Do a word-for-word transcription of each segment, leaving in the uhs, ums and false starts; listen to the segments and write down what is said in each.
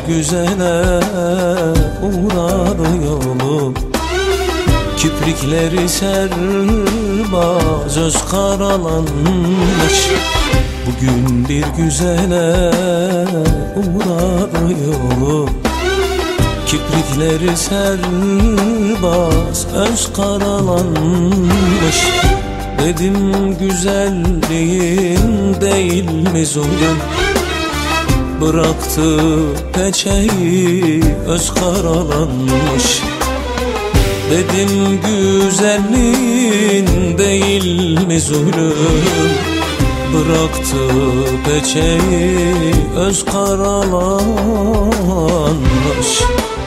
güzele uğradı yolum. Kiprikleri serbaz, öz karalanmış. Bugün bir güzele uğradı yolum. Kiprikleri serbaz, öz karalanmış. Dedim güzelliğin değil mi zulüm? Bıraktı peçeyi, öz karalanmış. Dedim güzelliğin değil mi zulüm? Bıraktı peçeyi, öz karalanmış.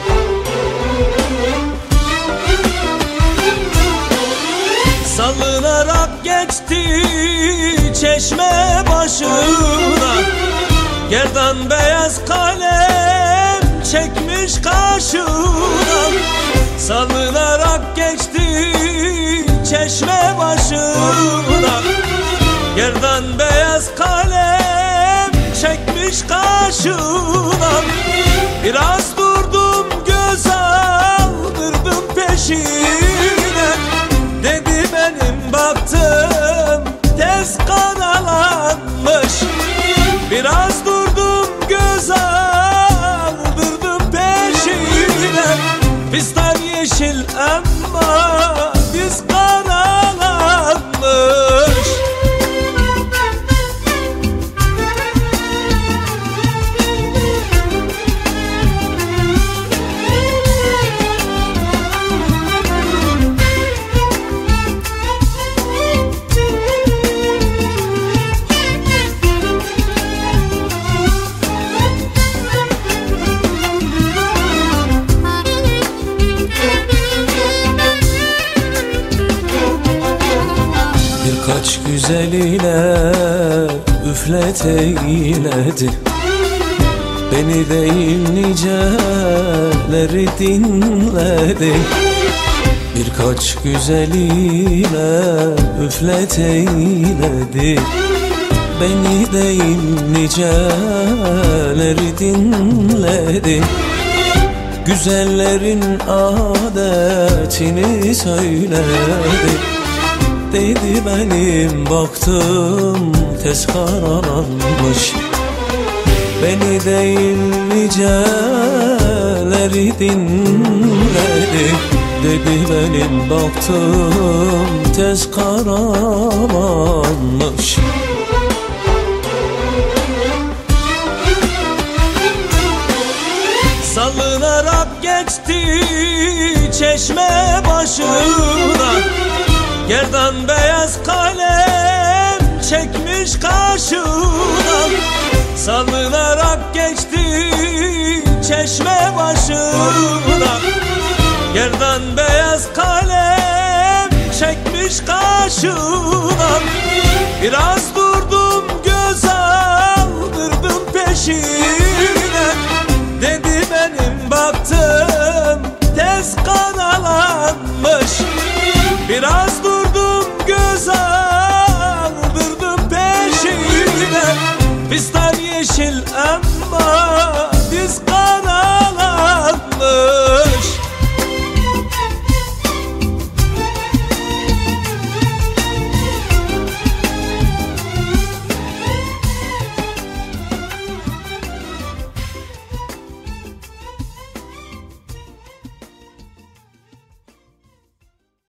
Sallınarak geçti çeşme başına, gerdan beyaz kalem çekmiş kaşına. Sallınarak geçti çeşme başına, gerdan beyaz kalem çekmiş kaşına. Biraz durdum, göz aldırdım peşine. Dedi benim baktım tez karalanmış. Biraz durdum, göz aldırdım peşine. Fistan yeşil ama biz karalanmış. Birkaç güzeliyle üflet eyledi, beni değil niceleri dinledi. Birkaç güzeliyle üflet eyledi, beni değil niceleri dinledi. Güzellerin adetini söyledi. Dedi benim baktım tez karalanmış. Beni değil niceleri dinledi. Dedi benim baktım tez karalanmış. Sallınarak geçti çeşme başına, gerdan beyaz kalem çekmiş kaşına. Sallınarak geçti çeşme başına, gerdan beyaz kalem çekmiş kaşına. Biraz dur